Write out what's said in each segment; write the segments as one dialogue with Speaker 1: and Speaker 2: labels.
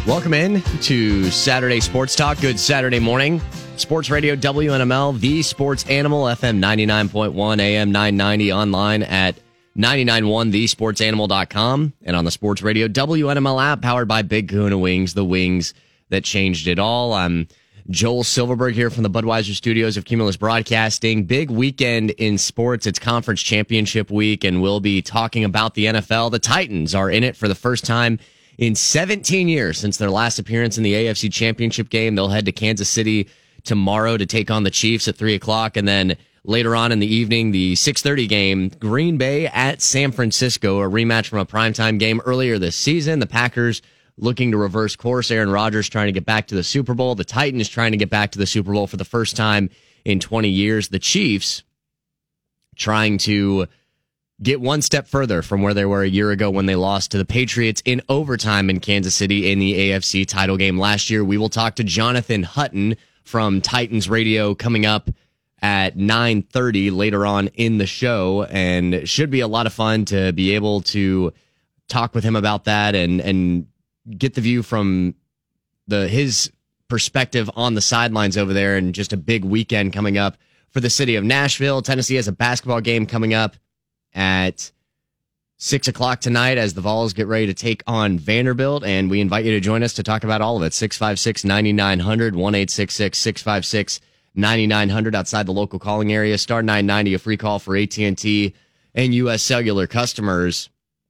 Speaker 1: Welcome in to Saturday Sports Talk. Good Saturday morning. Sports Radio WNML, the sports animal, FM 99.1, AM 990, online at 991thesportsanimal.com, and on the Sports Radio WNML app, powered by Big Kahuna Wings, the wings that changed it all. I'm Joel Silverberg here from the Budweiser studios of Cumulus Broadcasting. Big weekend in sports. It's conference championship week, and we'll be talking about the NFL. The Titans are in it for the first time in 17 years since their last appearance in the AFC Championship game. They'll head to Kansas City tomorrow to take on the Chiefs at 3 o'clock. And then later on in the evening, the 6:30 game, Green Bay at San Francisco, a rematch from a primetime game earlier this season. The Packers looking to reverse course. Aaron Rodgers trying to get back to the Super Bowl. The Titans trying to get back to the Super Bowl for the first time in 20 years. The Chiefs trying to get one step further from where they were a year ago when they lost to the Patriots in overtime in Kansas City in the AFC title game last year. We will talk to Jonathan Hutton from Titans Radio coming up at 9:30 later on in the show, and it should be a lot of fun to be able to talk with him about that and get the view from his perspective on the sidelines over there, and just a big weekend coming up for the city of Nashville. Tennessee has a basketball game coming up at 6 o'clock tonight as the Vols get ready to take on Vanderbilt, and we invite you to join us to talk about all of it. 656-9900, 1-866-656-9900 outside the local calling area. Star 990, a free call for AT&T and U.S. Cellular customers.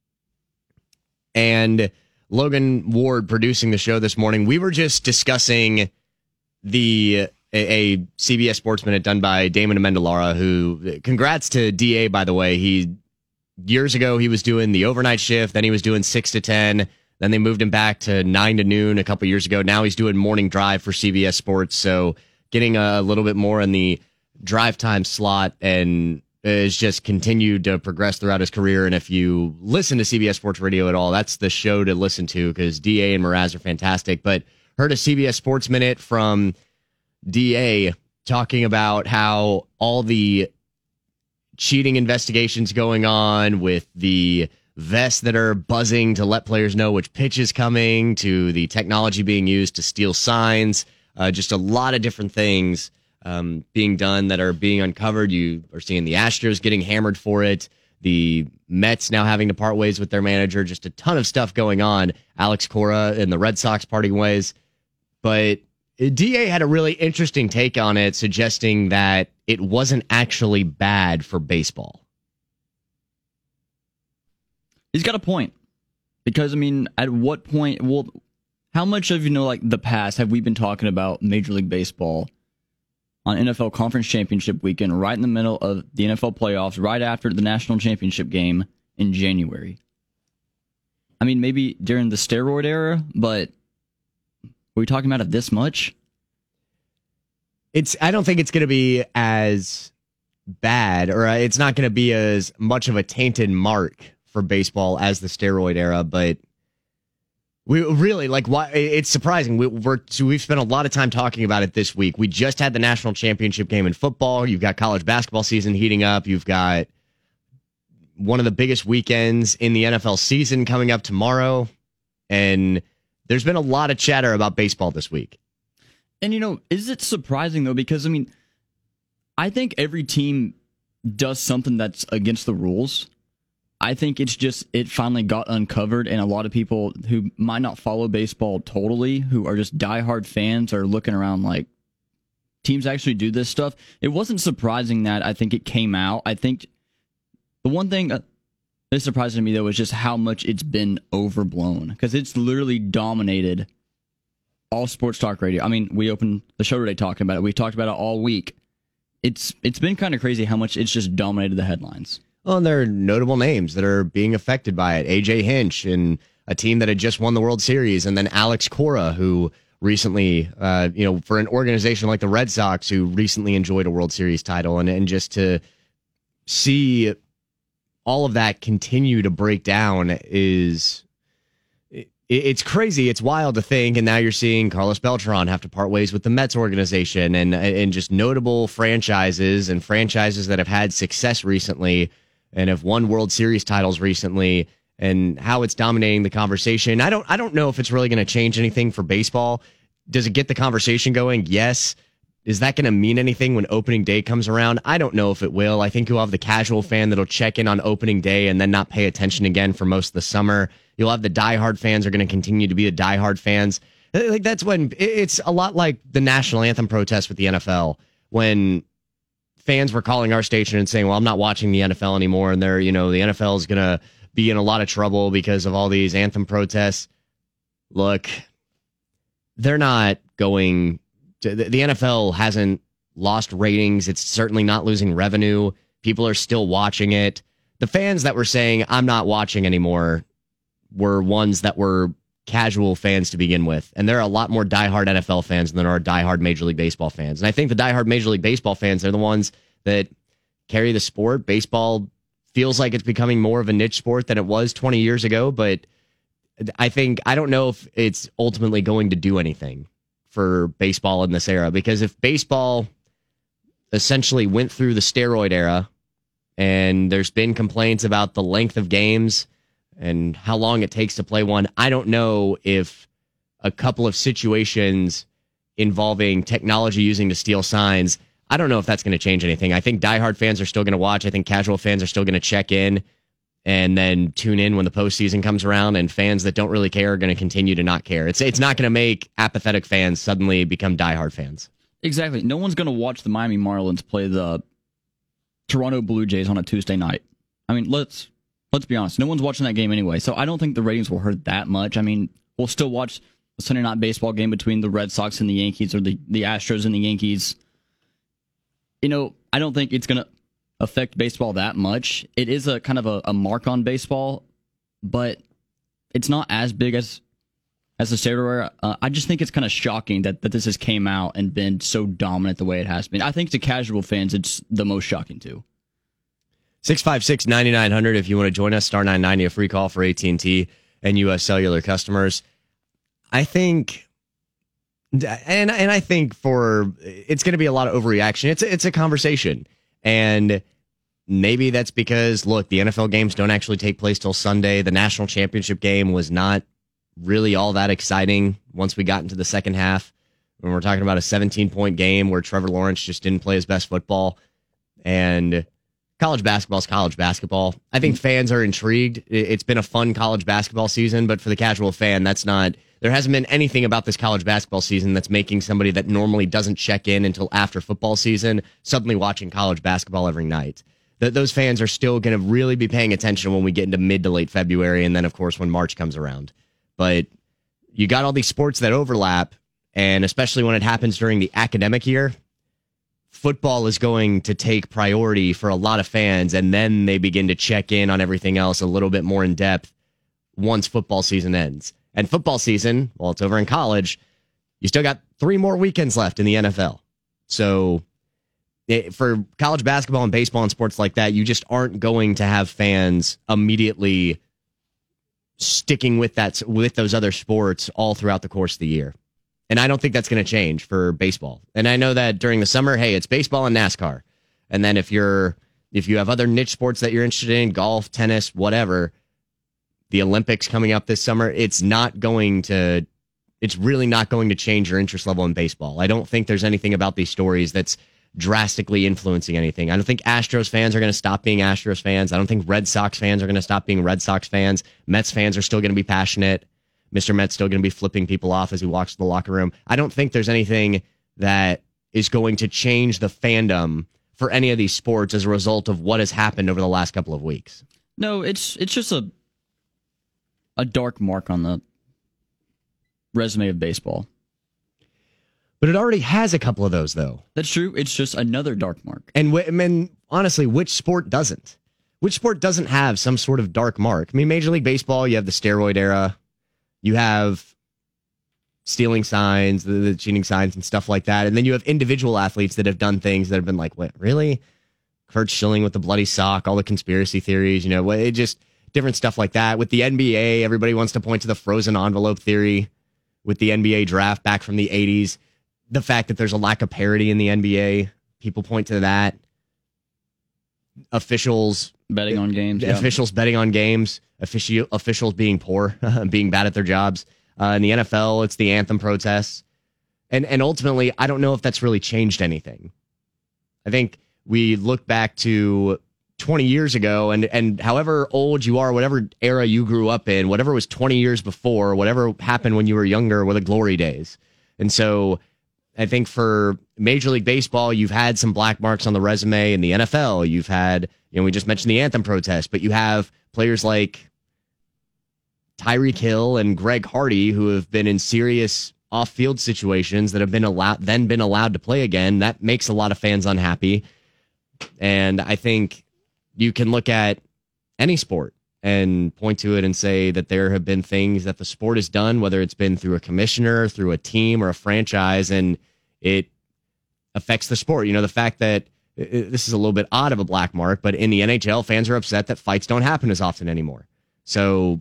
Speaker 1: And Logan Ward producing the show this morning. We were just discussing a CBS Sports Minute done by Damon Amendolara, who, congrats to DA, by the way. Years ago, he was doing the overnight shift, then he was doing 6 to 10, then they moved him back to 9 to noon a couple years ago. Now he's doing morning drive for CBS Sports, so getting a little bit more in the drive time slot, and has just continued to progress throughout his career. And if you listen to CBS Sports Radio at all, that's the show to listen to, because DA and Mraz are fantastic. But heard a CBS Sports Minute from DA talking about how all the cheating investigations going on, with the vests that are buzzing to let players know which pitch is coming, to the technology being used to steal signs, just a lot of different things being done that are being uncovered. You are seeing the Astros getting hammered for it, the Mets now having to part ways with their manager, just a ton of stuff going on. Alex Cora and the Red Sox parting ways. But DA had a really interesting take on it, suggesting that it wasn't actually bad for baseball.
Speaker 2: He's got a point. Because, I mean, at what point, well, how much of, like the past have we been talking about Major League Baseball on NFL Conference Championship weekend, right in the middle of the NFL playoffs, right after the national championship game in January? I mean, maybe during the steroid era, but are we talking about it this much?
Speaker 1: I don't think it's going to be as bad, or it's not going to be as much of a tainted mark for baseball as the steroid era, but we really, why it's surprising. We've spent a lot of time talking about it this week. We just had the national championship game in football. You've got college basketball season heating up. You've got one of the biggest weekends in the NFL season coming up tomorrow, and there's been a lot of chatter about baseball this week.
Speaker 2: And, is it surprising, though? Because, I mean, I think every team does something that's against the rules. I think it's just it finally got uncovered, and a lot of people who might not follow baseball totally, who are just diehard fans, are looking around like, teams actually do this stuff. It wasn't surprising that I think it came out. I think the one thing that surprised me, though, is just how much it's been overblown, because it's literally dominated all sports talk radio. I mean, we opened the show today talking about it. We talked about it all week. It's been kind of crazy how much it's just dominated the headlines.
Speaker 1: Well, and there are notable names that are being affected by it. A.J. Hinch, and a team that had just won the World Series, and then Alex Cora, who recently, for an organization like the Red Sox, who recently enjoyed a World Series title, and just to see all of that continue to break down it's crazy. It's wild to think. And now you're seeing Carlos Beltran have to part ways with the Mets organization, and just notable franchises that have had success recently and have won World Series titles recently, and how it's dominating the conversation. I don't know if it's really going to change anything for baseball. Does it get the conversation going? Yes. Is that going to mean anything when opening day comes around? I don't know if it will. I think you'll have the casual fan that'll check in on opening day and then not pay attention again for most of the summer. You'll have the diehard fans are going to continue to be the diehard fans. Like that's when it's a lot like the national anthem protest with the NFL when fans were calling our station and saying, well, I'm not watching the NFL anymore. And they're, the NFL is going to be in a lot of trouble because of all these anthem protests. Look, they're not going to, the NFL hasn't lost ratings. It's certainly not losing revenue. People are still watching it. The fans that were saying, I'm not watching anymore, were ones that were casual fans to begin with. And there are a lot more diehard NFL fans than there are diehard Major League Baseball fans. And I think the diehard Major League Baseball fans are the ones that carry the sport. Baseball feels like it's becoming more of a niche sport than it was 20 years ago. But I don't know if it's ultimately going to do anything for baseball in this era. Because if baseball essentially went through the steroid era and there's been complaints about the length of games and how long it takes to play one, I don't know if a couple of situations involving technology using to steal signs, I don't know if that's going to change anything. I think diehard fans are still going to watch. I think casual fans are still going to check in and then tune in when the postseason comes around, and fans that don't really care are going to continue to not care. It's not going to make apathetic fans suddenly become diehard fans.
Speaker 2: Exactly. No one's going to watch the Miami Marlins play the Toronto Blue Jays on a Tuesday night. I mean, let's be honest. No one's watching that game anyway, so I don't think the ratings will hurt that much. I mean, we'll still watch the Sunday night baseball game between the Red Sox and the Yankees, or the Astros and the Yankees. I don't think it's going to affect baseball that much. It is a kind of a mark on baseball, but it's not as big as the steroid era. I just think it's kind of shocking that this has came out and been so dominant the way it has been. I think to casual fans, it's the most shocking too.
Speaker 1: 656-9900 if you want to join us. Star 990, a free call for AT&T and U.S. Cellular customers. I think, and I think it's going to be a lot of overreaction. It's a conversation. And maybe that's because, look, the NFL games don't actually take place till Sunday. The national championship game was not really all that exciting once we got into the second half. When we're talking about a 17-point game where Trevor Lawrence just didn't play his best football. And college basketball is college basketball. I think fans are intrigued. It's been a fun college basketball season, but for the casual fan, there hasn't been anything about this college basketball season that's making somebody that normally doesn't check in until after football season suddenly watching college basketball every night. Those fans are still going to really be paying attention when we get into mid to late February, and then, of course, when March comes around. But you got all these sports that overlap, and especially when it happens during the academic year, football is going to take priority for a lot of fans, and then they begin to check in on everything else a little bit more in depth once football season ends. And football season, while it's over in college, you still got 3 more weekends left in the NFL. So for college basketball and baseball and sports like that, you just aren't going to have fans immediately sticking with those other sports all throughout the course of the year. And I don't think that's going to change for baseball. And I know that during the summer, hey, it's baseball and NASCAR. And then if you have other niche sports that you're interested in, golf, tennis, whatever, the Olympics coming up this summer, it's really not going to change your interest level in baseball. I don't think there's anything about these stories that's drastically influencing anything. I don't think Astros fans are going to stop being Astros fans. I don't think Red Sox fans are going to stop being Red Sox fans. Mets fans are still going to be passionate. Mr. Met's still going to be flipping people off as he walks to the locker room. I don't think there's anything that is going to change the fandom for any of these sports as a result of what has happened over the last couple of weeks.
Speaker 2: No, it's just a dark mark on the resume of baseball.
Speaker 1: But it already has a couple of those, though.
Speaker 2: That's true. It's just another dark mark.
Speaker 1: And honestly, which sport doesn't? Which sport doesn't have some sort of dark mark? I mean, Major League Baseball, you have the steroid era. You have stealing signs, the cheating signs and stuff like that. And then you have individual athletes that have done things that have been like, what, really? Kurt Schilling with the bloody sock, all the conspiracy theories, it just different stuff like that. With the NBA, everybody wants to point to the frozen envelope theory with the NBA draft back from the 80s. The fact that there's a lack of parity in the NBA, people point to that. Officials
Speaker 2: Betting on games. Yeah.
Speaker 1: Officials betting on games. Officials being poor, being bad at their jobs. In the NFL, it's the anthem protests. And ultimately, I don't know if that's really changed anything. I think we look back to 20 years ago, and however old you are, whatever era you grew up in, whatever was 20 years before, whatever happened when you were younger were the glory days. And so I think for Major League Baseball, you've had some black marks on the resume. In the NFL, you've had, we just mentioned the anthem protest, but you have players like Tyreek Hill and Greg Hardy who have been in serious off-field situations that have been allowed to play again. That makes a lot of fans unhappy. And I think you can look at any sport and point to it and say that there have been things that the sport has done, whether it's been through a commissioner, through a team, or a franchise, and it affects the sport. The fact that this is a little bit odd of a black mark, but in the NHL, fans are upset that fights don't happen as often anymore. So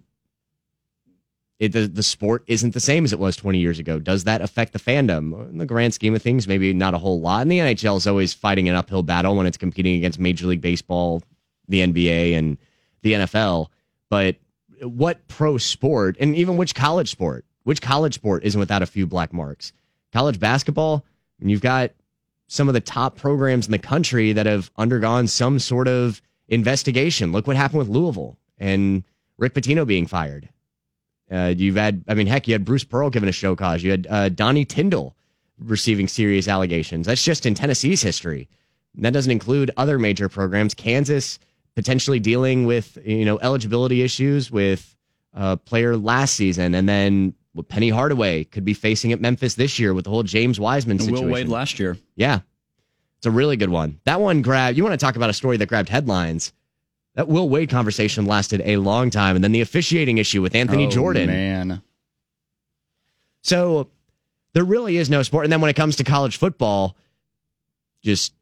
Speaker 1: the sport isn't the same as it was 20 years ago. Does that affect the fandom? In the grand scheme of things, maybe not a whole lot. And the NHL is always fighting an uphill battle when it's competing against Major League Baseball, the NBA, and the NFL. But what pro sport, and even which college sport isn't without a few black marks? College basketball, and you've got some of the top programs in the country that have undergone some sort of investigation. Look what happened with Louisville and Rick Pitino being fired. You had Bruce Pearl given a show cause. You had Donnie Tyndall receiving serious allegations. That's just in Tennessee's history. That doesn't include other major programs. Kansas potentially dealing with eligibility issues with a player last season, and then Penny Hardaway could be facing at Memphis this year with the whole James Wiseman situation.
Speaker 2: Will Wade last year.
Speaker 1: Yeah, it's a really good one. That one grabbed. You want to talk about a story that grabbed headlines? That Will Wade conversation lasted a long time, and then the officiating issue with Anthony Jordan.
Speaker 2: Man.
Speaker 1: So there really is no sport. And then when it comes to college football, just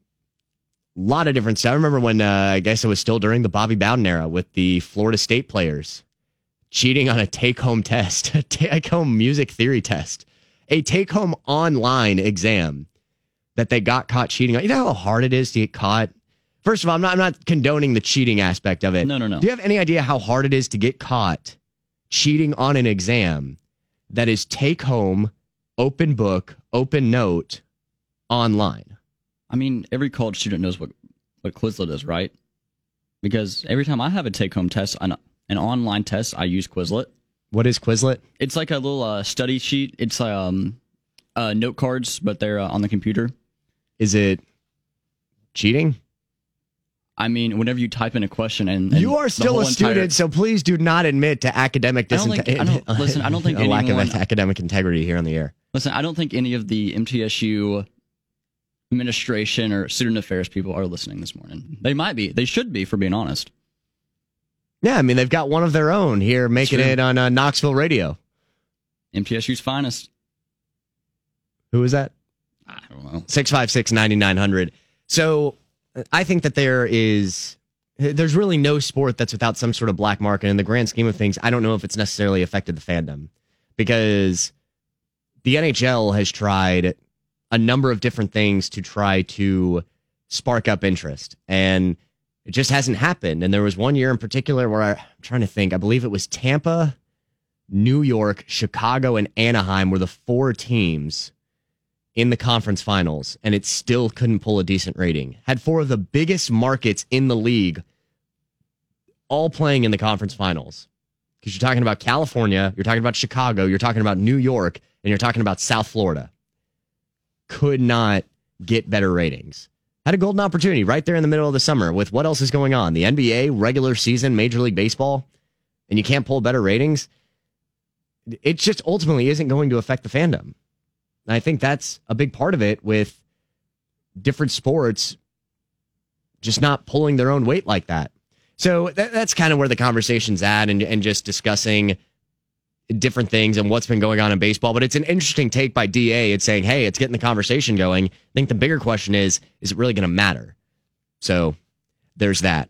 Speaker 1: a lot of different stuff. I remember when, I guess it was still during the Bobby Bowden era with the Florida State players cheating on a take-home test, a take-home music theory test, a take-home online exam that they got caught cheating on. You know how hard it is to get caught? First of all, I'm not condoning the cheating aspect of it.
Speaker 2: No.
Speaker 1: Do you have any idea how hard it is to get caught cheating on an exam that is take-home, open book, open note, online?
Speaker 2: I mean, every college student knows what Quizlet is, right? Because every time I have a take-home test, an online test, I use Quizlet.
Speaker 1: What is Quizlet?
Speaker 2: It's like a little study sheet. It's note cards, but they're on the computer.
Speaker 1: Is it cheating?
Speaker 2: I mean, whenever you type in a question and
Speaker 1: you are still a student, so please do not admit to academic
Speaker 2: I don't think
Speaker 1: a lack of academic integrity here on the air.
Speaker 2: Listen, I don't think any of the MTSU administration or student affairs people are listening this morning. They might be. They should be, for being honest.
Speaker 1: Yeah, I mean, they've got one of their own here making it on Knoxville radio.
Speaker 2: MTSU's finest.
Speaker 1: Who is that?
Speaker 2: I don't know.
Speaker 1: 656-9900. So I think that there's really no sport that's without some sort of black market. In the grand scheme of things, I don't know if it's necessarily affected the fandom, because the NHL has tried a number of different things to try to spark up interest, and it just hasn't happened. And there was one year in particular where I'm trying to think, I believe it was Tampa, New York, Chicago, and Anaheim were the four teams in the conference finals, and it still couldn't pull a decent rating. Had four of the biggest markets in the league all playing in the conference finals. Because you're talking about California, you're talking about Chicago, you're talking about New York, and you're talking about South Florida. Could not get better ratings. Had a golden opportunity right there in the middle of the summer with what else is going on? The NBA, regular season, Major League Baseball, and you can't pull better ratings. It just ultimately isn't going to affect the fandom. And I think that's a big part of it, with different sports just not pulling their own weight like that. So that's kind of where the conversation's at, and just discussing different things and what's been going on in baseball. But it's an interesting take by DA. It's saying, hey, it's getting the conversation going. I think the bigger question is it really going to matter? So there's that.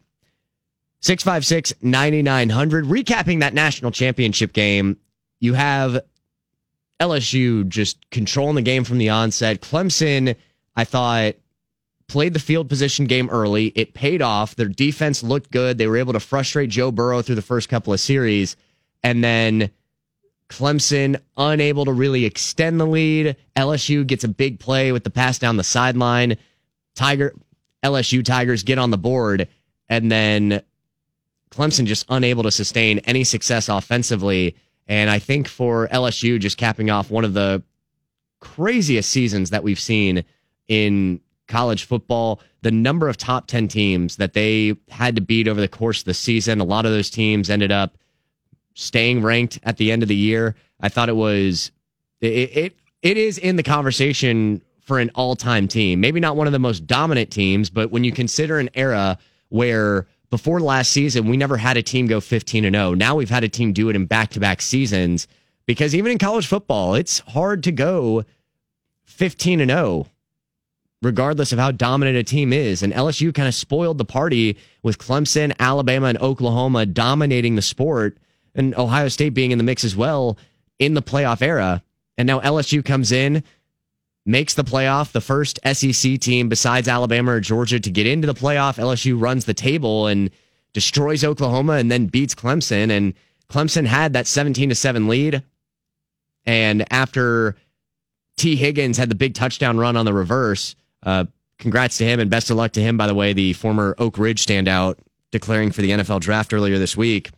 Speaker 1: 656-9900. Recapping that national championship game, you have LSU just controlling the game from the onset. Clemson, I thought, played the field position game early. It paid off. Their defense looked good. They were able to frustrate Joe Burrow through the first couple of series. And then Clemson unable to really extend the lead. LSU gets a big play with the pass down the sideline. LSU Tigers get on the board. And then Clemson just unable to sustain any success offensively. And I think for LSU, just capping off one of the craziest seasons that we've seen in college football, the number of top 10 teams that they had to beat over the course of the season. A lot of those teams ended up staying ranked at the end of the year. I thought it is in the conversation for an all-time team. Maybe not one of the most dominant teams, but when you consider an era where before last season, we never had a team go 15-0. Now we've had a team do it in back-to-back seasons, because even in college football, it's hard to go 15-0. Regardless of how dominant a team is. And LSU kind of spoiled the party with Clemson, Alabama, and Oklahoma dominating the sport, and Ohio State being in the mix as well in the playoff era. And now LSU comes in, makes the playoff, the first SEC team besides Alabama or Georgia to get into the playoff. LSU runs the table and destroys Oklahoma and then beats Clemson. And Clemson had that 17-7 lead. And after T. Higgins had the big touchdown run on the reverse, congrats to him and best of luck to him, by the way, the former Oak Ridge standout declaring for the NFL draft earlier this week.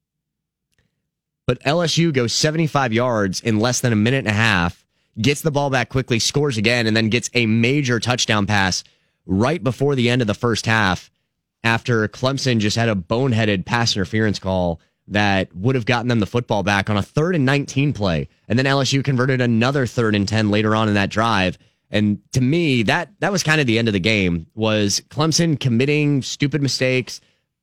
Speaker 1: But LSU goes 75 yards in less than a minute and a half, gets the ball back quickly, scores again, and then gets a major touchdown pass right before the end of the first half after Clemson just had a boneheaded pass interference call that would have gotten them the football back on a 3rd and 19 play. And then LSU converted another 3rd and 10 later on in that drive. And to me, that was kind of the end of the game, was Clemson committing stupid mistakes,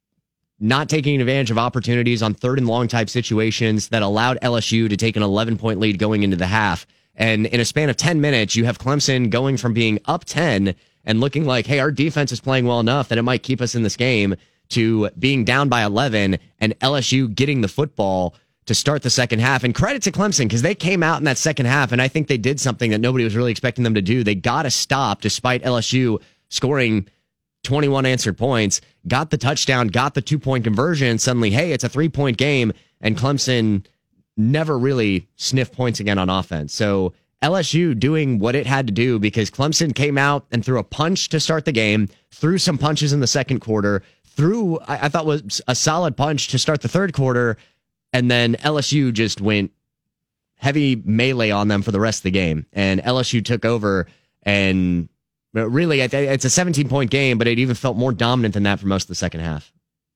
Speaker 1: not taking advantage of opportunities on 3rd and long type situations that allowed LSU to take an 11-point lead going into the half. And in a span of 10 minutes, you have Clemson going from being up 10 and looking like, hey, our defense is playing well enough that it might keep us in this game, to being down by 11 and LSU getting the football to start the second half. And credit to Clemson, because they came out in that second half, and I think they did something that nobody was really expecting them to do. They got a stop despite LSU scoring 21 answered points, got the touchdown, got the 2-point conversion. Suddenly, hey, it's a 3-point game, and Clemson never really sniffed points again on offense. So LSU doing what it had to do, because Clemson came out and threw a punch to start the game, threw some punches in the second quarter, threw, I thought was a solid punch to start the third quarter, and then LSU just went heavy melee on them for the rest of the game. And LSU took over, and really, it's a 17-point game, but it even felt more dominant than that for most of the second half.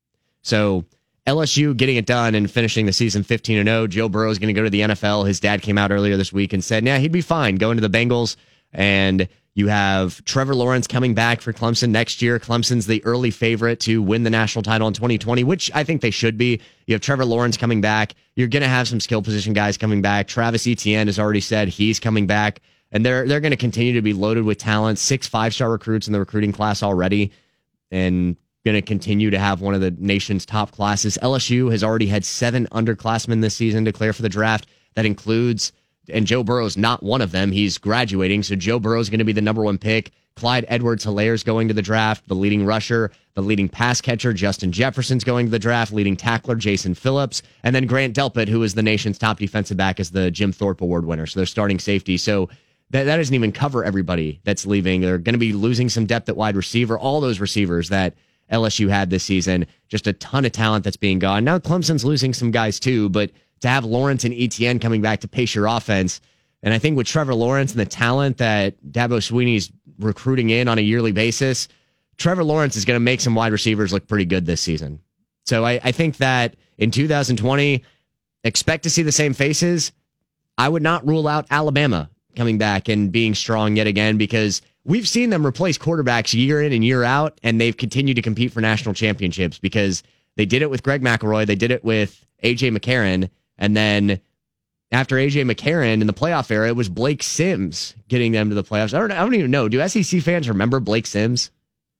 Speaker 1: So LSU getting it done and finishing the season 15-0. Joe Burrow is going to go to the NFL. His dad came out earlier this week and said, yeah, he'd be fine going to the Bengals. And you have Trevor Lawrence coming back for Clemson next year. Clemson's the early favorite to win the national title in 2020, which I think they should be. You have Trevor Lawrence coming back. You're going to have some skill position guys coming back. Travis Etienne has already said he's coming back. And they're going to continue to be loaded with talent. 6 5-star recruits in the recruiting class already, and going to continue to have one of the nation's top classes. LSU has already had 7 underclassmen this season declare for the draft. That includes, and Joe Burrow's not one of them. He's graduating, so Joe Burrow's going to be the number 1 pick. Clyde Edwards-Hilaire's going to the draft, the leading rusher. The leading pass catcher, Justin Jefferson's going to the draft. Leading tackler, Jason Phillips. And then Grant Delpit, who is the nation's top defensive back, is the Jim Thorpe Award winner. So they're starting safety. So that doesn't even cover everybody that's leaving. They're going to be losing some depth at wide receiver. All those receivers that LSU had this season, just a ton of talent that's being gone. Now Clemson's losing some guys too, but to have Lawrence and Etienne coming back to pace your offense, and I think with Trevor Lawrence and the talent that Dabo Swinney's recruiting in on a yearly basis, Trevor Lawrence is going to make some wide receivers look pretty good this season. So I think that in 2020, expect to see the same faces. I would not rule out Alabama coming back and being strong yet again, because we've seen them replace quarterbacks year in and year out, and they've continued to compete for national championships, because they did it with Greg McElroy, they did it with A.J. McCarron, and then after A.J. McCarron in the playoff era, it was Blake Sims getting them to the playoffs. I don't even know. Do SEC fans remember Blake Sims?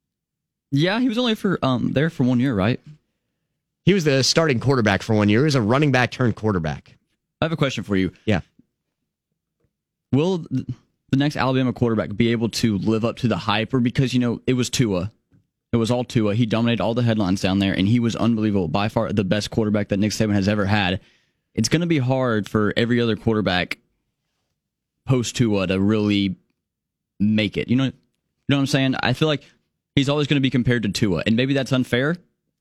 Speaker 2: Yeah, he was only for there for 1 year, right?
Speaker 1: He was the starting quarterback for 1 year. He was a running back turned quarterback.
Speaker 2: I have a question for you.
Speaker 1: Yeah.
Speaker 2: Will the next Alabama quarterback be able to live up to the hype, or because, it was Tua. It was all Tua. He dominated all the headlines down there, and he was unbelievable. By far the best quarterback that Nick Saban has ever had. It's going to be hard for every other quarterback post Tua to really make it. You know what I'm saying? I feel like he's always going to be compared to Tua, and maybe that's unfair.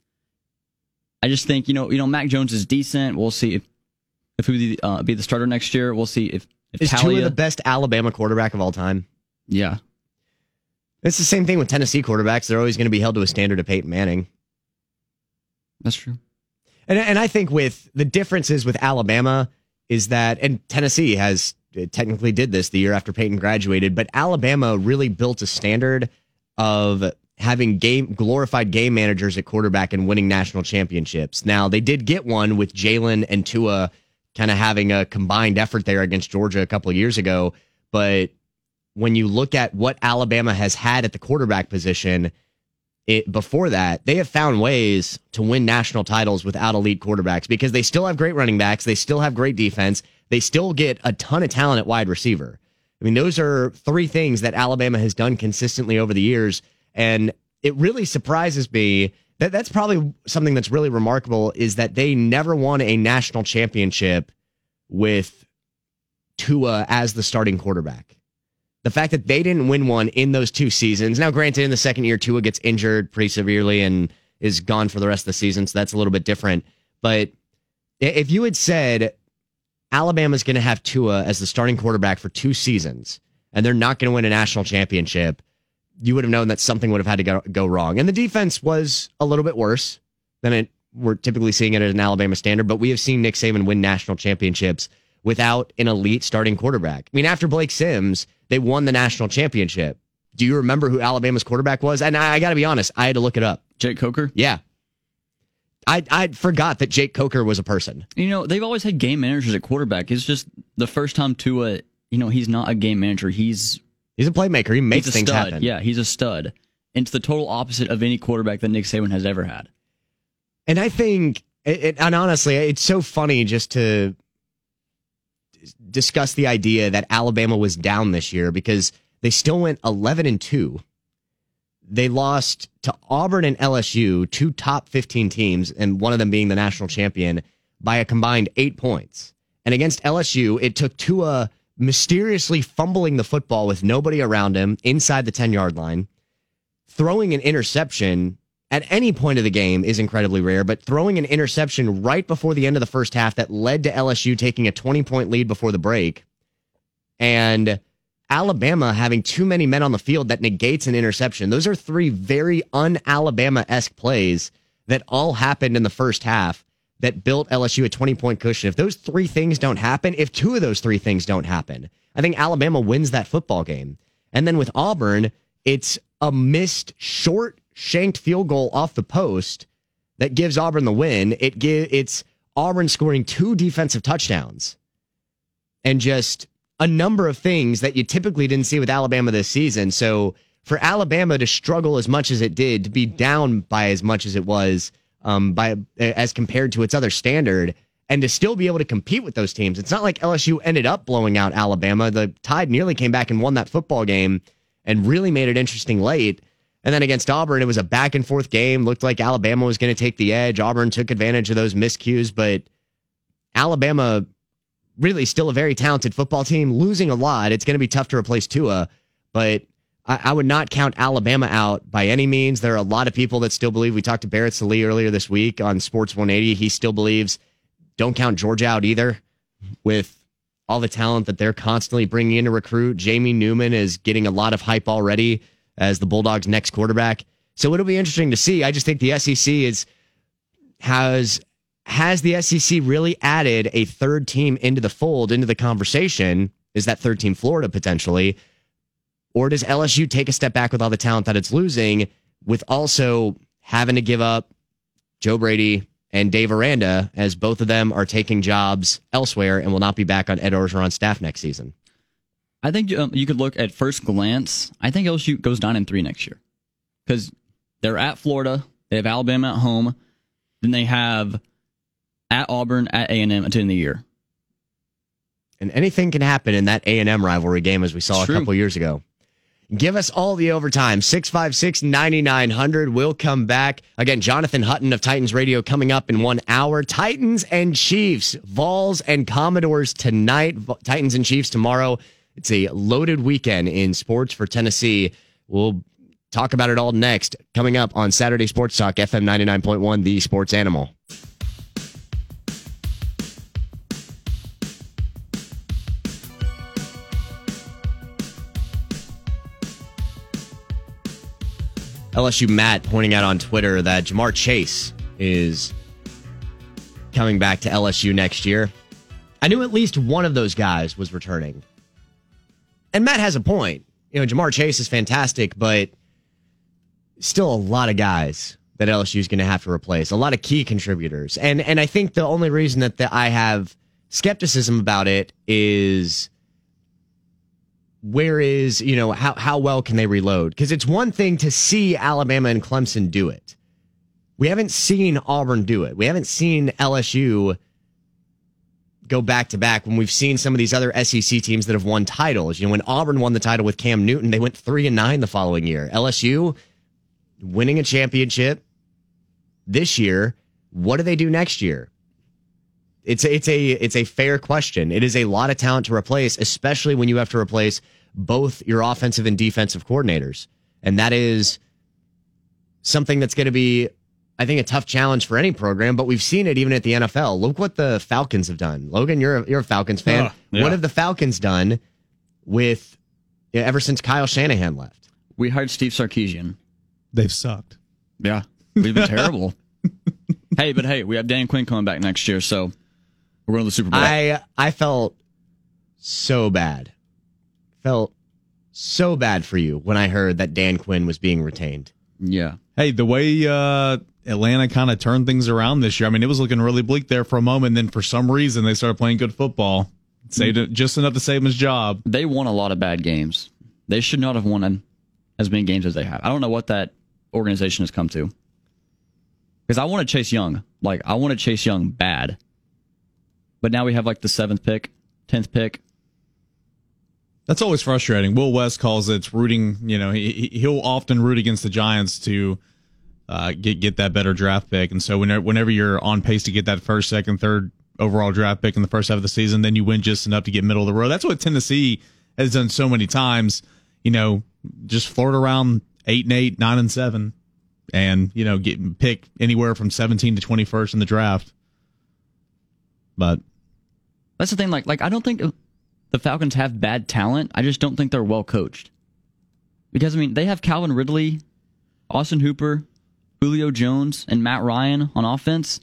Speaker 2: I just think, Mac Jones is decent. We'll see if he would be the starter next year. We'll see if
Speaker 1: is Tua the best Alabama quarterback of all time?
Speaker 2: Yeah.
Speaker 1: It's the same thing with Tennessee quarterbacks. They're always going to be held to a standard of Peyton Manning.
Speaker 2: That's true.
Speaker 1: And I think with the differences with Alabama is that, and Tennessee has technically did this the year after Peyton graduated, but Alabama really built a standard of having glorified game managers at quarterback and winning national championships. Now, they did get one with Jalen and Tua kind of having a combined effort there against Georgia a couple of years ago, but when you look at what Alabama has had at the quarterback position, before that, they have found ways to win national titles without elite quarterbacks because they still have great running backs. They still have great defense. They still get a ton of talent at wide receiver. I mean, those are three things that Alabama has done consistently over the years. And it really surprises me that that's probably something that's really remarkable is that they never won a national championship with Tua as the starting quarterback. The fact that they didn't win one in those 2 seasons. Now, granted, in the second year, Tua gets injured pretty severely and is gone for the rest of the season, so that's a little bit different. But if you had said Alabama's going to have Tua as the starting quarterback for 2 seasons and they're not going to win a national championship, you would have known that something would have had to go wrong. And the defense was a little bit worse than we're typically seeing it at an Alabama standard, but we have seen Nick Saban win national championships without an elite starting quarterback. I mean, after Blake Sims, they won the national championship. Do you remember who Alabama's quarterback was? And I got to be honest, I had to look it up.
Speaker 2: Jake Coker?
Speaker 1: Yeah. I forgot that Jake Coker was a person.
Speaker 2: They've always had game managers at quarterback. It's just the first time Tua, he's not a game manager. He's
Speaker 1: a playmaker. He makes things
Speaker 2: stud.
Speaker 1: happen.
Speaker 2: Yeah, he's a stud. And it's the total opposite of any quarterback that Nick Saban has ever had.
Speaker 1: And I think, and honestly, it's so funny just to discuss the idea that Alabama was down this year because they still went 11-2. They lost to Auburn and LSU, 2 top 15 teams, and one of them being the national champion, by a combined 8 points. And against LSU, it took Tua mysteriously fumbling the football with nobody around him inside the 10-yard line. Throwing an interception at any point of the game is incredibly rare, but throwing an interception right before the end of the first half that led to LSU taking a 20-point lead before the break, and Alabama having too many men on the field that negates an interception. Those are 3 very un-Alabama-esque plays that all happened in the first half that built LSU a 20-point cushion. If those 3 things don't happen, if 2 of those 3 things don't happen, I think Alabama wins that football game. And then with Auburn, it's a missed short shanked field goal off the post that gives Auburn the win. It's Auburn scoring 2 defensive touchdowns and just a number of things that you typically didn't see with Alabama this season. So for Alabama to struggle as much as it did, to be down by as much as it was, as compared to its other standard, and to still be able to compete with those teams. It's not like LSU ended up blowing out Alabama. The Tide nearly came back and won that football game and really made it interesting late. And then against Auburn, it was a back and forth game. Looked like Alabama was going to take the edge. Auburn took advantage of those miscues, but Alabama really still a very talented football team, losing a lot. It's going to be tough to replace Tua, but I would not count Alabama out by any means. There are a lot of people that still believe. We talked to Barrett Sallee earlier this week on Sports 180. He still believes. Don't count Georgia out either, with all the talent that they're constantly bringing in to recruit. Jamie Newman is getting a lot of hype already as the Bulldogs' next quarterback. So it'll be interesting to see. I just think the SEC has the SEC really added a third team into the fold, into the conversation? Is that third team Florida potentially? Or does LSU take a step back with all the talent that it's losing, with also having to give up Joe Brady and Dave Aranda, as both of them are taking jobs elsewhere and will not be back on Ed Orgeron's staff next season?
Speaker 2: I think you could look at first glance. I think LSU goes 9-3 next year because they're at Florida. They have Alabama at home. Then they have at Auburn, at A&M at the end of the year.
Speaker 1: And anything can happen in that A&M rivalry game, as we saw a couple years ago. Give us all the overtime. 656-9900. We'll come back. Again, Jonathan Hutton of Titans Radio coming up in 1 hour. Titans and Chiefs. Vols and Commodores tonight. Titans and Chiefs tomorrow. It's a loaded weekend in sports for Tennessee. We'll talk about it all next. Coming up on Saturday Sports Talk, FM 99.1, the Sports Animal. LSU Matt pointing out on Twitter that Jamar Chase is coming back to LSU next year. I knew at least one of those guys was returning. And Matt has a point. You know, Jamar Chase is fantastic, but still a lot of guys that LSU is going to have to replace. A lot of key contributors. And I think the only reason that I have skepticism about it is how well can they reload? Because it's one thing to see Alabama and Clemson do it. We haven't seen Auburn do it. We haven't seen LSU go back to back when we've seen some of these other SEC teams that have won titles. You know, when Auburn won the title with Cam Newton, they went 3-9 the following year. LSU winning a championship this year. What do they do next year? It's a fair question. It is a lot of talent to replace, especially when you have to replace both your offensive and defensive coordinators. And that is something that's going to be, I think, a tough challenge for any program, but we've seen it even at the NFL. Look what the Falcons have done. Logan, you're a Falcons fan. Yeah. What have the Falcons done ever since Kyle Shanahan left?
Speaker 2: We hired Steve Sarkisian.
Speaker 3: They've sucked.
Speaker 2: Yeah, we've been terrible. Hey, we have Dan Quinn coming back next year, so we're going to the Super Bowl.
Speaker 1: I felt so bad. Felt so bad for you when I heard that Dan Quinn was being retained.
Speaker 2: Yeah.
Speaker 3: Hey, the way Atlanta kind of turned things around this year, I mean, it was looking really bleak there for a moment, and then for some reason they started playing good football. Saved it just enough to save him his job.
Speaker 2: They won a lot of bad games. They should not have won as many games as they have. I don't know what that organization has come to. Because I want to Chase Young. I want to Chase Young bad. But now we have the 7th pick, 10th pick.
Speaker 3: That's always frustrating. Will West calls it rooting. You know, he'll often root against the Giants to get that better draft pick. And so whenever you're on pace to get that first, second, third overall draft pick in the first half of the season, then you win just enough to get middle of the road. That's what Tennessee has done so many times. You know, just flirt around 8-8, 9-7, and get pick anywhere from 17 to 21st in the draft. But
Speaker 2: that's the thing. I don't think the Falcons have bad talent. I just don't think they're well coached. Because they have Calvin Ridley, Austin Hooper, Julio Jones, and Matt Ryan on offense.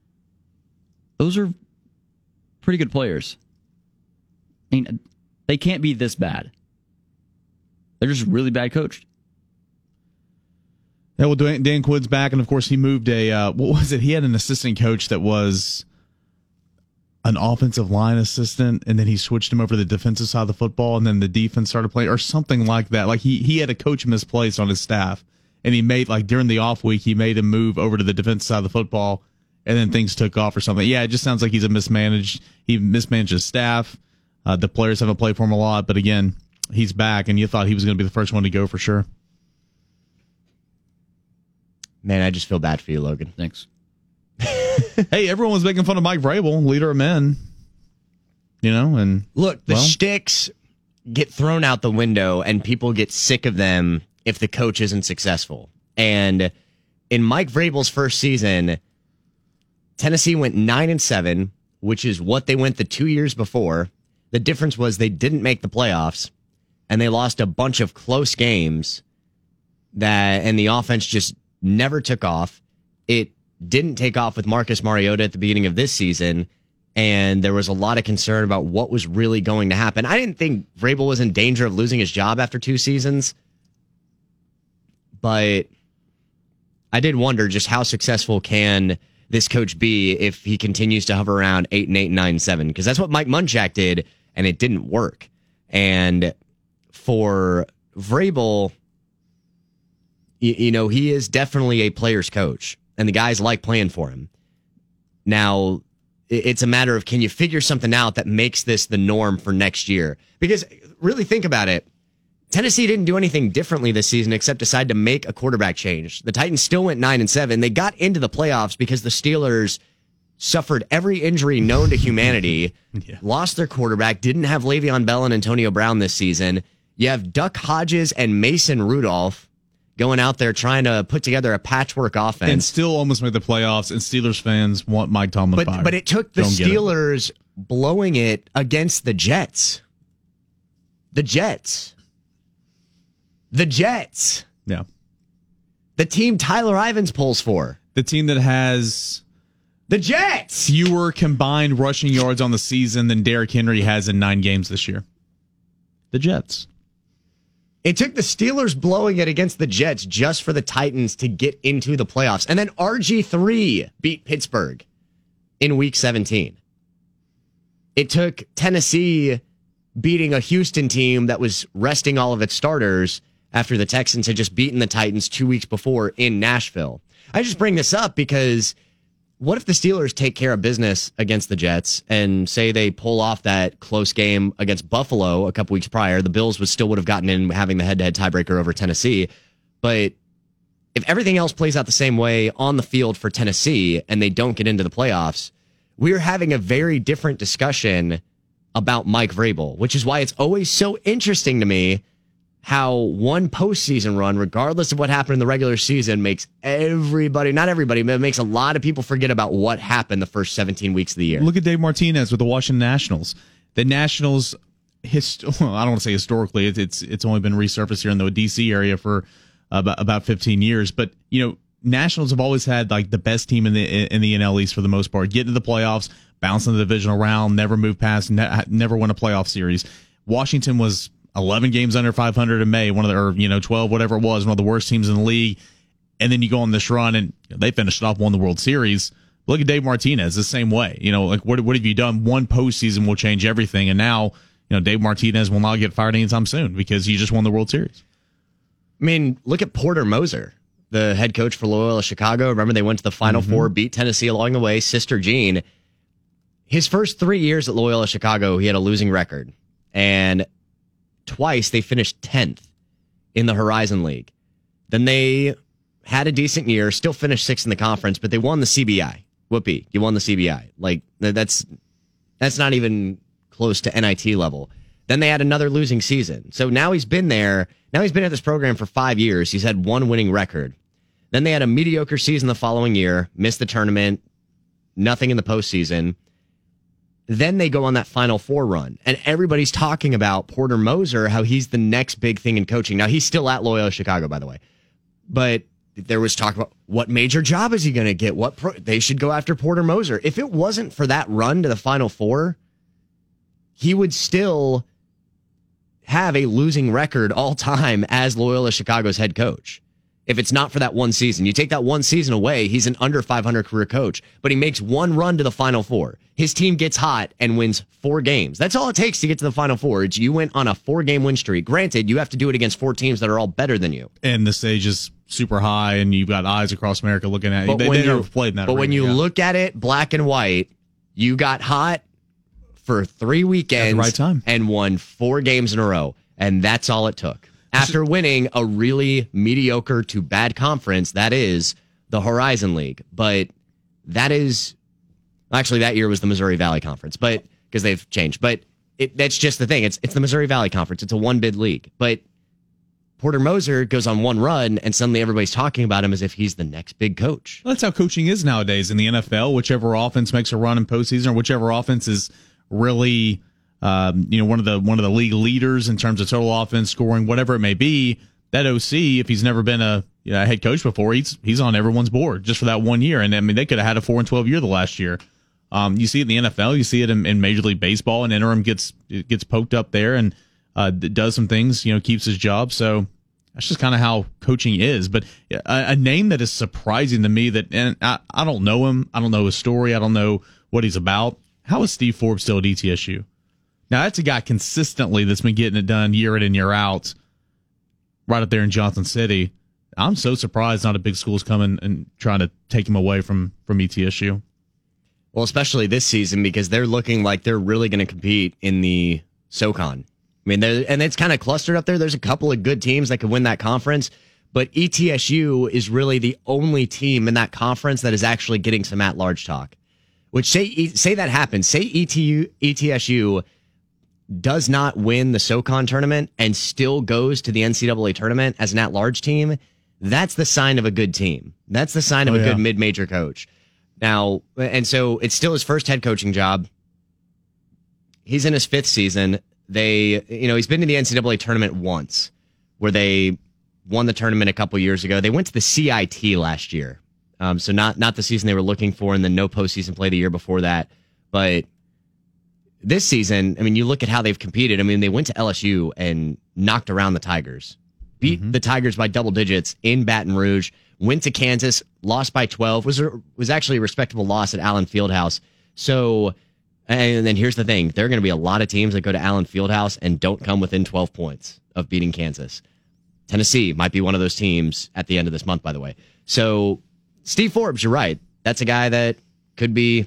Speaker 2: Those are pretty good players. They can't be this bad. They're just really bad coached.
Speaker 3: Yeah, well, Dan Quinn's back, and of course he moved what was it? He had an assistant coach that was an offensive line assistant, and then he switched him over to the defensive side of the football, and then the defense started playing, or something like that. He had a coach misplaced on his staff, and he made, during the off week, he made him move over to the defensive side of the football, and then things took off or something. Yeah, it just sounds like he mismanaged his staff. The players haven't played for him a lot, but again, he's back, and you thought he was going to be the first one to go for sure.
Speaker 1: Man, I just feel bad for you, Logan.
Speaker 2: Thanks.
Speaker 3: Hey, everyone was making fun of Mike Vrabel, leader of men. And
Speaker 1: look, the shticks get thrown out the window, and people get sick of them if the coach isn't successful. And in Mike Vrabel's first season, Tennessee went 9-7, which is what they went the 2 years before. The difference was they didn't make the playoffs, and they lost a bunch of close games and the offense just never took off. It didn't take off with Marcus Mariota at the beginning of this season, and there was a lot of concern about what was really going to happen. I didn't think Vrabel was in danger of losing his job after 2 seasons, but I did wonder just how successful can this coach be if he continues to hover around 8-8, 9-7, because that's what Mike Munchak did, and it didn't work. And for Vrabel, he is definitely a player's coach, and the guys like playing for him. Now, it's a matter of, can you figure something out that makes this the norm for next year? Because really think about it. Tennessee didn't do anything differently this season except decide to make a quarterback change. The Titans still went 9-7. They got into the playoffs because the Steelers suffered every injury known to humanity, lost their quarterback, didn't have Le'Veon Bell and Antonio Brown this season. You have Duck Hodges and Mason Rudolph going out there trying to put together a patchwork offense.
Speaker 3: And still almost made the playoffs, and Steelers fans want Mike Tomlin fired.
Speaker 1: But it took the Steelers blowing it against the Jets. The Jets.
Speaker 3: Yeah.
Speaker 1: The team Tyler Ivins pulls for.
Speaker 3: The team that has
Speaker 1: the Jets
Speaker 3: fewer combined rushing yards on the season than Derrick Henry has in 9 games this year. The Jets.
Speaker 1: It took the Steelers blowing it against the Jets just for the Titans to get into the playoffs. And then RG3 beat Pittsburgh in week 17. It took Tennessee beating a Houston team that was resting all of its starters after the Texans had just beaten the Titans 2 weeks before in Nashville. I just bring this up because what if the Steelers take care of business against the Jets and say they pull off that close game against Buffalo a couple weeks prior? The Bills would have gotten in having the head-to-head tiebreaker over Tennessee. But if everything else plays out the same way on the field for Tennessee and they don't get into the playoffs, we're having a very different discussion about Mike Vrabel, which is why it's always so interesting to me how one postseason run, regardless of what happened in the regular season, makes everybody, not everybody, but it makes a lot of people forget about what happened the first 17 weeks of the year.
Speaker 3: Look at Dave Martinez with the Washington Nationals. The Nationals, I don't want to say historically, it's only been resurfaced here in the D.C. area for about 15 years, but Nationals have always had like the best team in the NL East for the most part. Get into the playoffs, bounce in the divisional round, never move past, never win a playoff series. Washington was 11 games under 500 in May, 12, whatever it was, one of the worst teams in the league. And then you go on this run and they finished it off, won the World Series. Look at Dave Martinez the same way. What have you done? One postseason will change everything. And now, Dave Martinez will not get fired anytime soon because he just won the World Series.
Speaker 1: I mean, look at Porter Moser, the head coach for Loyola Chicago. Remember, they went to the Final Four, beat Tennessee along the way. Sister Jean. His first 3 years at Loyola Chicago, he had a losing record. And twice they finished 10th in the Horizon League. Then they had a decent year, still finished 6th in the conference, but they won the CBI. Whoopee, you won the CBI. Like, that's not even close to NIT level. Then they had another losing season. So now he's been there. Now he's been at this program for 5 years. He's had one winning record. Then they had a mediocre season the following year, missed the tournament, nothing in the postseason. Then they go on that Final Four run, and everybody's talking about Porter Moser, how he's the next big thing in coaching. Now, he's still at Loyola Chicago, by the way. But there was talk about what major job is he going to get? They should go after Porter Moser. If it wasn't for that run to the Final Four, he would still have a losing record all time as Loyola Chicago's head coach. If it's not for that one season, you take that one season away, he's an under 500 career coach, but he makes one run to the Final Four. His team gets hot and wins 4 games. That's all it takes to get to the Final Four. You went on a 4-game win streak. Granted, you have to do it against 4 teams that are all better than you.
Speaker 3: And the stage is super high, and you've got eyes across America looking at you. They never played in that.
Speaker 1: But when you look at it black and white, you got hot for 3 weekends
Speaker 3: at the right time
Speaker 1: and won 4 games in a row. And that's all it took. After winning a really mediocre to bad conference, that is the Horizon League. But that is, actually that year was the Missouri Valley Conference, but because they've changed. But that's just the thing. It's the Missouri Valley Conference. It's a one-bid league. But Porter Moser goes on one run, and suddenly everybody's talking about him as if he's the next big coach.
Speaker 3: Well, that's how coaching is nowadays in the NFL. Whichever offense makes a run in postseason, or whichever offense is really one of the league leaders in terms of total offense, scoring, whatever it may be, that OC, if he's never been a head coach before, he's on everyone's board just for that 1 year. And I mean, they could have had a 4-12 year the last year. You see it in the NFL, you see it in Major League Baseball. An interim gets poked up there and does some things, keeps his job. So that's just kind of how coaching is. But a name that is surprising to me and I don't know him, I don't know his story, I don't know what he's about. How is Steve Forbes still at ETSU? Now, that's a guy consistently that's been getting it done year in and year out right up there in Johnson City. I'm so surprised not a big school's coming and trying to take him away from ETSU.
Speaker 1: Well, especially this season because they're looking like they're really going to compete in the SoCon. I mean, and it's kind of clustered up there. There's a couple of good teams that could win that conference, but ETSU is really the only team in that conference that is actually getting some at-large talk. Which say that happens. Say ETSU does not win the SoCon tournament and still goes to the NCAA tournament as an at-large team. That's the sign of a good team. That's the sign of a good mid-major coach. Now, and so it's still his first head coaching job. He's in his 5th season. He's been to the NCAA tournament once, where they won the tournament a couple years ago. They went to the CIT last year. So not the season they were looking for, and then no postseason play the year before that. But this season, I mean, you look at how they've competed. I mean, they went to LSU and knocked around the Tigers, beat the Tigers by double digits in Baton Rouge, went to Kansas, lost by 12, was actually a respectable loss at Allen Fieldhouse. So, and then here's the thing. There are going to be a lot of teams that go to Allen Fieldhouse and don't come within 12 points of beating Kansas. Tennessee might be one of those teams at the end of this month, by the way. So, Steve Forbes, you're right. That's a guy that could be,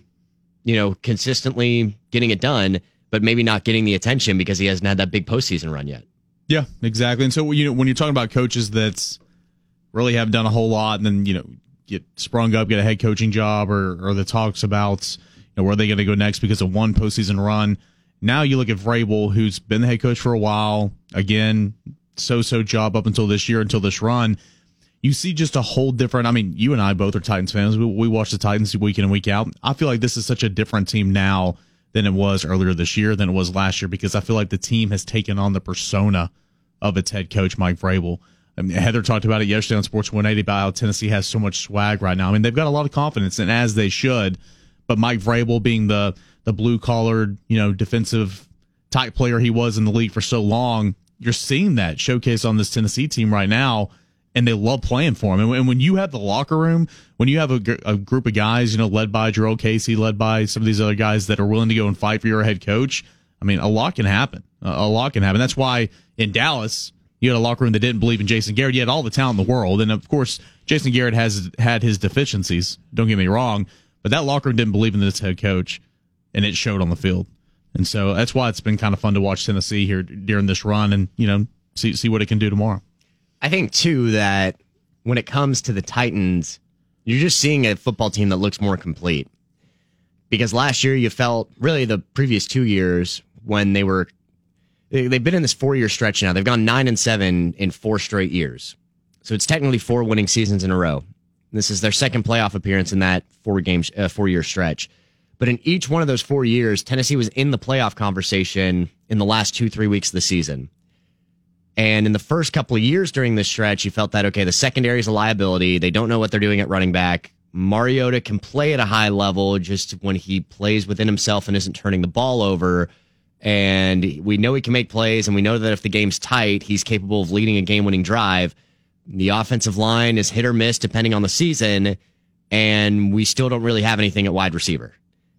Speaker 1: consistently getting it done, but maybe not getting the attention because he hasn't had that big postseason run yet. Yeah,
Speaker 3: exactly. And so, when you're talking about coaches that really haven't done a whole lot and then, get sprung up, get a head coaching job or the talks about, where are they going to go next because of one postseason run. Now you look at Vrabel, who's been the head coach for a while. Again, so-so job up until this year, until this run. You see just a whole different, I mean, you and I both are Titans fans. We watch the Titans week in and week out. I feel like this is such a different team now than it was earlier this year, than it was last year, because I feel like the team has taken on the persona of its head coach, Mike Vrabel. I mean, Heather talked about it yesterday on Sports 180 about how Tennessee has so much swag right now. I mean, they've got a lot of confidence, and as they should, but Mike Vrabel being the blue-collared, defensive type player he was in the league for so long, you're seeing that showcase on this Tennessee team right now. And they love playing for him. And when you have the locker room, when you have a group of guys, led by Jarrell Casey, led by some of these other guys that are willing to go and fight for your head coach, I mean, a lot can happen. A lot can happen. That's why in Dallas, you had a locker room that didn't believe in Jason Garrett. You had all the talent in the world. And, of course, Jason Garrett has had his deficiencies. Don't get me wrong. But that locker room didn't believe in this head coach, and it showed on the field. And so that's why it's been kind of fun to watch Tennessee here during this run and, see what it can do tomorrow.
Speaker 1: I think, too, that when it comes to the Titans, you're just seeing a football team that looks more complete. Because last year you felt, really the previous 2 years, when they've been in this 4-year stretch now. They've gone 9-7 in 4 straight years. So it's technically 4 winning seasons in a row. This is their second playoff appearance in that 4-year stretch. But in each one of those 4 years, Tennessee was in the playoff conversation in the last 2-3 weeks of the season. And in the first couple of years during this stretch, you felt that, okay, the secondary is a liability. They don't know what they're doing at running back. Mariota can play at a high level just when he plays within himself and isn't turning the ball over. And we know he can make plays, and we know that if the game's tight, he's capable of leading a game-winning drive. The offensive line is hit or miss depending on the season, and we still don't really have anything at wide receiver.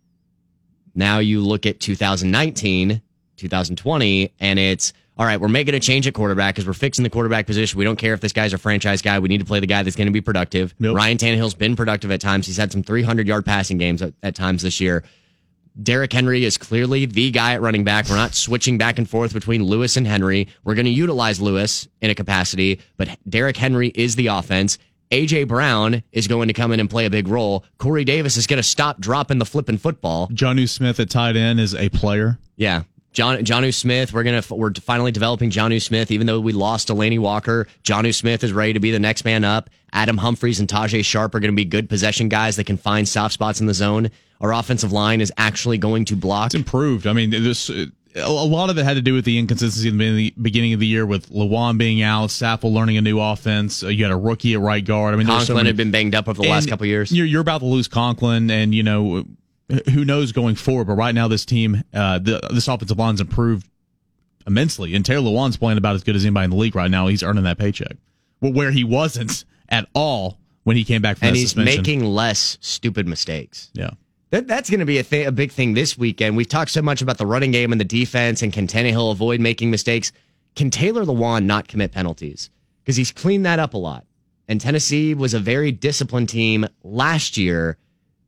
Speaker 1: Now you look at 2019, 2020, and it's, all right, we're making a change at quarterback because we're fixing the quarterback position. We don't care if this guy's a franchise guy. We need to play the guy that's going to be productive. Yep. Ryan Tannehill's been productive at times. He's had some 300-yard passing games at times this year. Derrick Henry is clearly the guy at running back. We're not switching back and forth between Lewis and Henry. We're going to utilize Lewis in a capacity, but Derrick Henry is the offense. A.J. Brown is going to come in and play a big role. Corey Davis is going to stop dropping the flipping football.
Speaker 3: Jonnu Smith at tight end is a player.
Speaker 1: Yeah. Jonnu Smith, we're finally developing Jonnu Smith. Even though we lost Delaney Walker, Jonnu Smith is ready to be the next man up. Adam Humphries and Tajay Sharp are going to be good possession guys that can find soft spots in the zone. Our offensive line is actually going to block.
Speaker 3: It's improved. I mean, a lot of it had to do with the inconsistency in the beginning of the year with Lewan being out, Sappel learning a new offense. You had a rookie at right guard. I mean,
Speaker 1: Conklin had been banged up over the last couple of years.
Speaker 3: You're about to lose Conklin, and who knows going forward. But right now, this team, this offensive line's improved immensely, and Taylor Lewan's playing about as good as anybody in the league right now. He's earning that paycheck, where he wasn't at all when he came back from that suspension.
Speaker 1: And he's making less stupid mistakes.
Speaker 3: Yeah.
Speaker 1: That's going to be a big thing this weekend. We've talked so much about the running game and the defense, and can Tannehill avoid making mistakes? Can Taylor Lewan not commit penalties? Because he's cleaned that up a lot. And Tennessee was a very disciplined team last year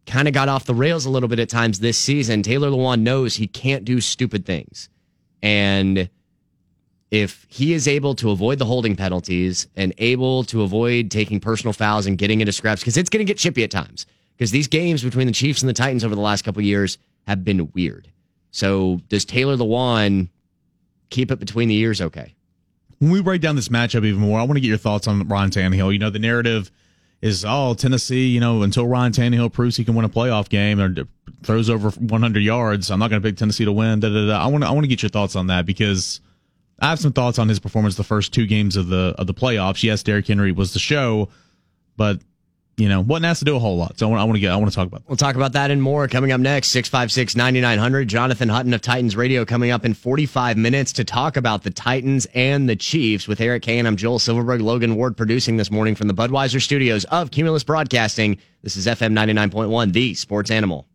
Speaker 1: kind of got off the rails a little bit at times this season. Taylor Lewan knows he can't do stupid things. And if he is able to avoid the holding penalties and able to avoid taking personal fouls and getting into scraps, because it's going to get chippy at times, because these games between the Chiefs and the Titans over the last couple of years have been weird. So does Taylor Lewan keep it between the ears okay?
Speaker 3: When we break down this matchup even more, I want to get your thoughts on Ryan Tannehill. You know, the narrative is, Tennessee, until Ryan Tannehill proves he can win a playoff game or throws over 100 yards, I'm not going to pick Tennessee to win. I want to get your thoughts on that, because I have some thoughts on his performance the first two games of the playoffs. Yes, Derrick Henry was the show, but wasn't asked to do a whole lot. So I want to talk about that.
Speaker 1: We'll talk about that and more coming up next. 656-9900. Jonathan Hutton of Titans Radio coming up in 45 minutes to talk about the Titans and the Chiefs with Eric Kane. I'm Joel Silverberg. Logan Ward producing this morning from the Budweiser studios of Cumulus Broadcasting. This is FM 99.1, the Sports Animal.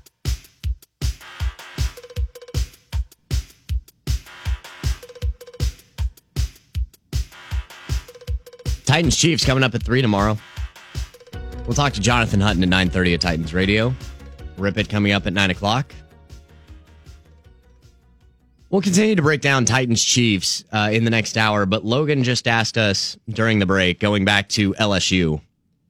Speaker 1: Titans Chiefs coming up at 3 tomorrow. We'll talk to Jonathan Hutton at 9:30 at Titans Radio. Rip It coming up at 9 o'clock. We'll continue to break down Titans Chiefs in the next hour, but Logan just asked us during the break, going back to LSU,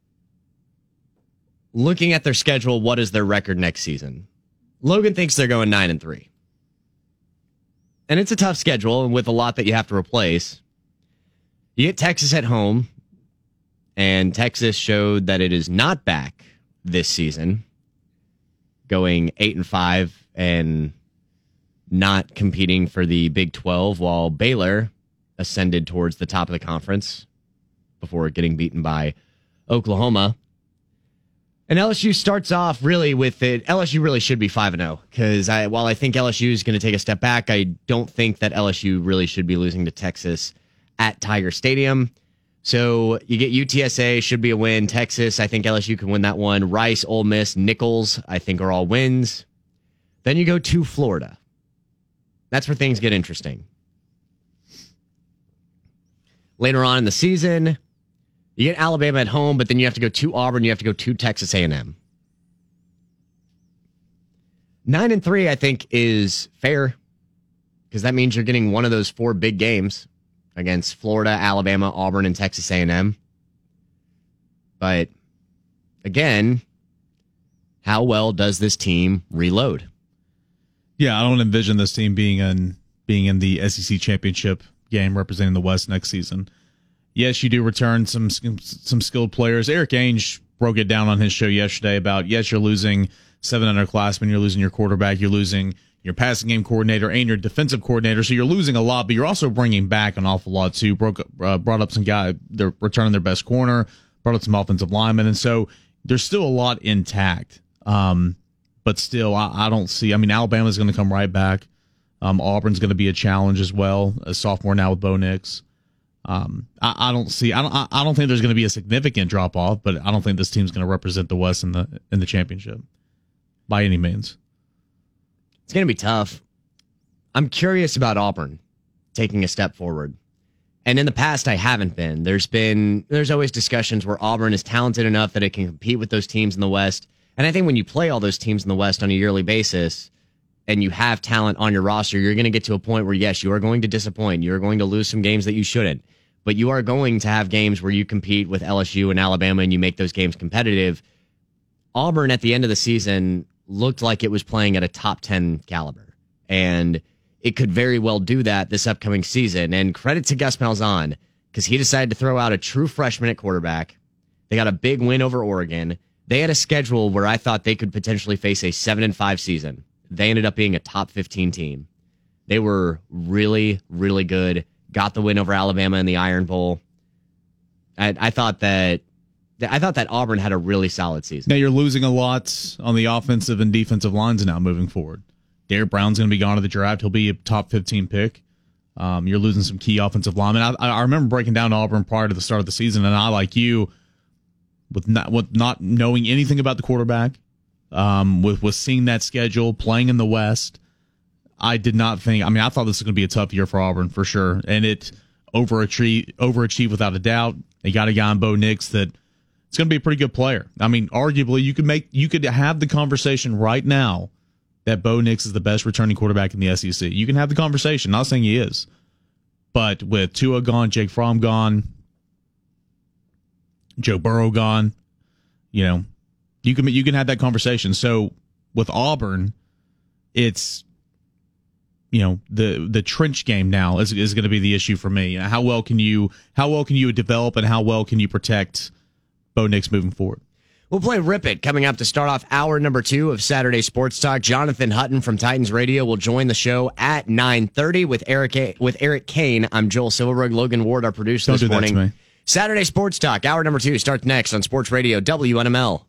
Speaker 1: looking at their schedule, what is their record next season? Logan thinks they're going 9-3. And it's a tough schedule with a lot that you have to replace. You get Texas at home, and Texas showed that it is not back this season, going 8-5 and not competing for the Big 12, while Baylor ascended towards the top of the conference before getting beaten by Oklahoma. And LSU starts off really with it. LSU really should be 5-0, because while I think LSU is going to take a step back, I don't think that LSU really should be losing to Texas at Tiger Stadium. So you get UTSA, should be a win. Texas, I think LSU can win that one. Rice, Ole Miss, Nichols, I think are all wins. Then you go to Florida. That's where things get interesting. Later on in the season, you get Alabama at home, but then you have to go to Auburn. You have to go to Texas A&M. 9-3, I think, is fair, because that means you're getting one of those four big games against Florida, Alabama, Auburn, and Texas A&M. But again, how well does this team reload?
Speaker 3: Yeah, I don't envision this team being in the SEC championship game representing the West next season. Yes, you do return some skilled players. Eric Ainge broke it down on his show yesterday about, yes, you're losing 7 underclassmen, you're losing your quarterback, you're losing your passing game coordinator and your defensive coordinator, so you're losing a lot, but you're also bringing back an awful lot too. Brought up some guy, they're returning their best corner, brought up some offensive linemen, and so there's still a lot intact. But still, I don't see. I mean, Alabama's going to come right back. Auburn's going to be a challenge as well, a sophomore now with Bo Nix. I don't think there's going to be a significant drop off, but I don't think this team's going to represent the West in the championship by any means.
Speaker 1: It's going to be tough. I'm curious about Auburn taking a step forward. And in the past, I haven't been. There's always discussions where Auburn is talented enough that it can compete with those teams in the West. And I think when you play all those teams in the West on a yearly basis and you have talent on your roster, you're going to get to a point where, yes, you are going to disappoint. You're going to lose some games that you shouldn't. But you are going to have games where you compete with LSU and Alabama and you make those games competitive. Auburn at the end of the season looked like it was playing at a top 10 caliber. And it could very well do that this upcoming season. And credit to Gus Malzahn, because he decided to throw out a true freshman at quarterback. They got a big win over Oregon. They had a schedule where I thought they could potentially face a 7-5 season. They ended up being a top 15 team. They were really, really good. Got the win over Alabama in the Iron Bowl. I thought that Auburn had a really solid season.
Speaker 3: Now you're losing a lot on the offensive and defensive lines now moving forward. Derrick Brown's going to be gone to the draft. He'll be a top 15 pick. You're losing some key offensive linemen. I remember breaking down Auburn prior to the start of the season, and I, like you, with not knowing anything about the quarterback, with seeing that schedule, playing in the West, I did not think. I mean, I thought this was going to be a tough year for Auburn for sure, and it overachieved without a doubt. They got a guy in Bo Nix that it's going to be a pretty good player. I mean, arguably, you could have the conversation right now that Bo Nix is the best returning quarterback in the SEC. You can have the conversation. Not saying he is, but with Tua gone, Jake Fromm gone, Joe Burrow gone, you can have that conversation. So with Auburn, it's the trench game now is going to be the issue for me. How well can you develop and how well can you protect Bo Nix moving forward?
Speaker 1: We'll play Rip It coming up to start off hour number 2 of Saturday Sports Talk. Jonathan Hutton from Titans Radio will join the show at 9:30 with Eric Kane. I'm Joel Silverberg. Logan Ward, our producer this morning.
Speaker 3: That to me.
Speaker 1: Saturday Sports Talk, hour number 2 starts next on Sports Radio WNML.